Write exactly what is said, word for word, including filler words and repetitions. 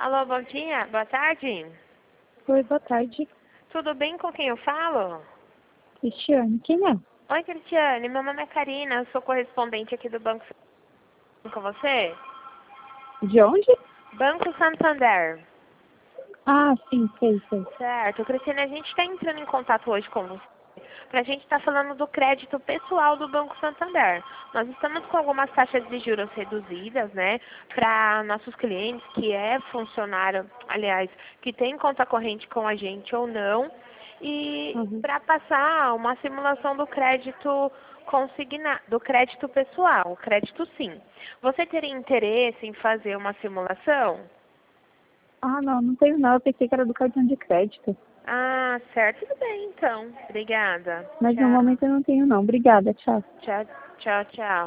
Alô, bom dia, boa tarde. Oi, boa tarde. Tudo bem com quem eu falo? Cristiane, quem é? Oi, Cristiane, meu nome é Karina, eu sou correspondente aqui do Banco Santander com você. De onde? Banco Santander. Ah, sim, sei, sei. Certo, Cristiane, a gente está entrando em contato hoje com você para a gente estar falando do crédito pessoal do Banco Santander. Nós estamos com algumas taxas de juros reduzidas, né, para nossos clientes que é funcionário, aliás, que tem conta corrente com a gente ou não, e Uhum. para passar uma simulação do crédito consignado, do crédito pessoal, o crédito sim. Você teria interesse em fazer uma simulação? Ah, não, não tenho não. Eu pensei que era do cartão de crédito. Ah, certo. Tudo bem, então. Obrigada. Mas no Tchau. momento eu não tenho não. Obrigada, tchau. Tchau, tchau, tchau.